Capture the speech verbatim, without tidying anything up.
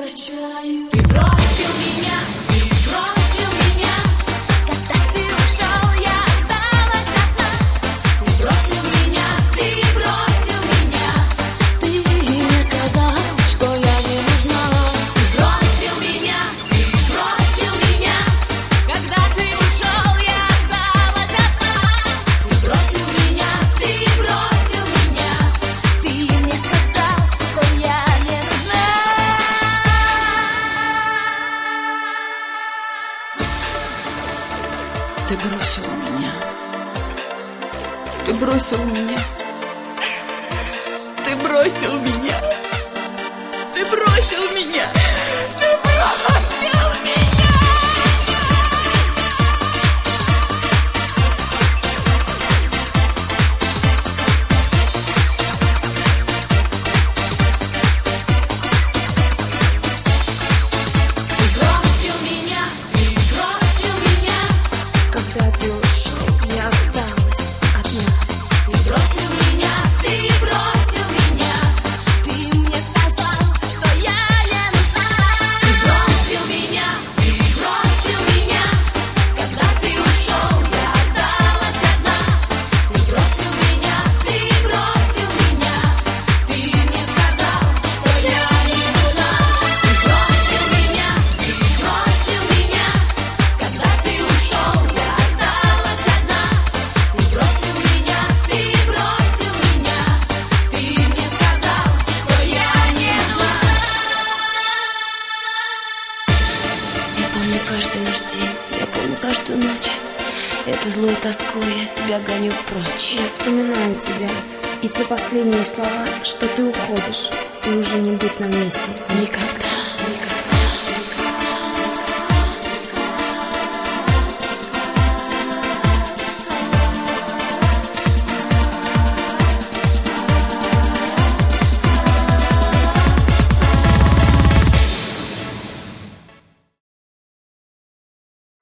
прощаю. Ты бросил меня, ты бросил меня. Когда ты ушел, я осталась одна. Ты бросил меня, ты бросил меня. Ты мне сказал, что я не нужна. Ты бросил меня, ты бросил меня. Когда ты ушел, я осталась одна. Ты бросил меня, ты бросил меня. Ты мне сказал, что я не нужна. Ты бросил меня. Ты бросил меня. Ты бросил меня. Ты бросил меня. Ты бросил меня. Ты бросил меня, ты бросил меня. Когда ты ушел, я осталась одна. Ты бросил меня, ты бросил меня. Ты мне сказал, что я не нужна. Ты бросил меня, ты бросил меня. Когда ты ушел, я осталась одна. Ты бросил меня, ты бросил меня. Ты мне сказал, что я не нужна. Ты бросил меня, ты бросил меня. Когда ты ушел, я осталась одна. Ты бросил меня, ты бросил меня. Ты мне сказал, что я не нужна. Я помню каждый наш день, я помню каждую ночь. Эту злую тоску я себя гоню прочь. Я вспоминаю тебя и те последние слова, что ты уходишь, и уже не быть нам вместе. Никогда.